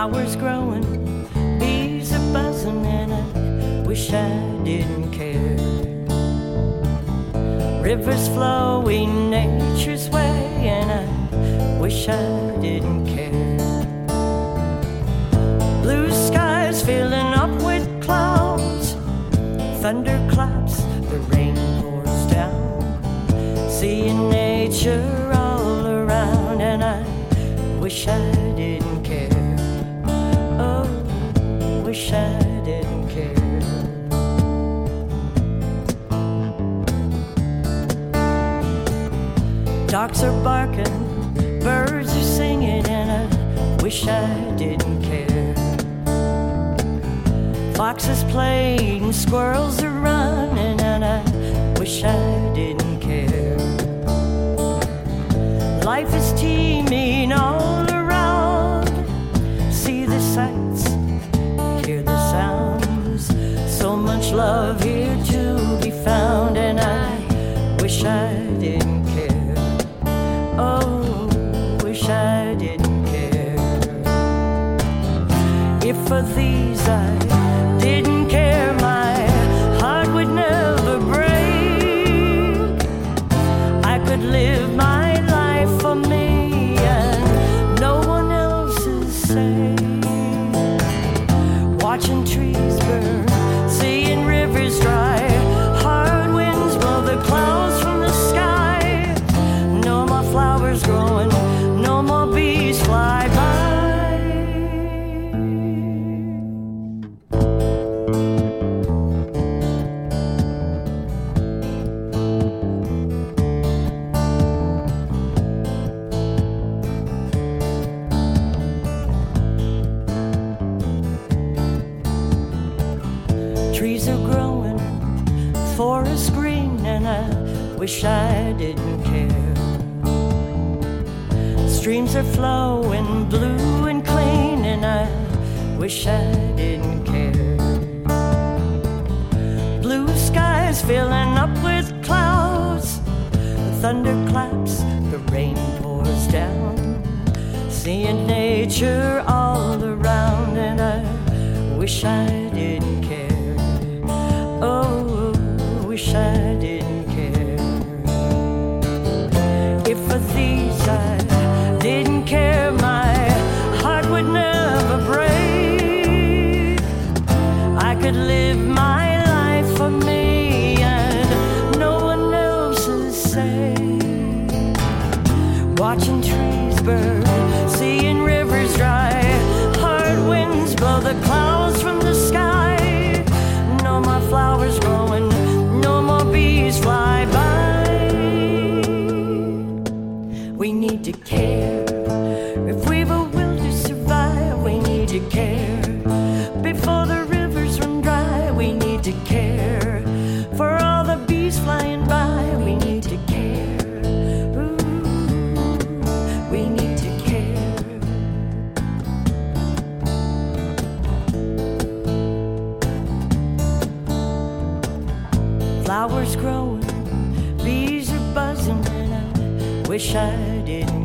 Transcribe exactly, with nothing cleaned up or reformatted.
Flowers growing, bees are buzzing, and I wish I didn't care. Rivers flowing nature's way, and I wish I didn't care. Blue skies filling up with clouds, thunder claps, the rain pours down. Seeing nature all around, and I wish I didn't care. Oh, wish I didn't care. Dogs are barking, birds are singing, and I wish I didn't care. Foxes playing, squirrels are running, and I wish I didn't care. Life is teeming all around. See the sights, hear the sounds. So much love here to be found, and I wish I didn't care. Oh, wish I didn't care. If for these I didn't care, my heart would never break. I could live my life for me and no one else's sake. Watching trees burn, seeing rivers dry, hard winds blow the clouds from the sky. No more flowers growing, no more bees fly by. Trees are growing, forests green, and I wish I didn't care. Streams are flowing blue and clean, and I wish I didn't care. Blue skies filling up with clouds, the thunder claps, the rain pours down. Seeing nature all around, and I wish I didn't care. Oh, wish I didn't care. If for these I didn't care, my heart would never break. I could live my life for me and no one else's sake. Watching trees burn, seeing rivers dry, hard winds blow the clouds from the sky. No more flowers growing, no more bees fly by. We need to care. If we've a will to survive, we need to care. Before the rivers run dry, we need to care. For all the bees flying by, we need to care. Ooh, we need to care. Flowers growing, bees are buzzing, and I wish I didn't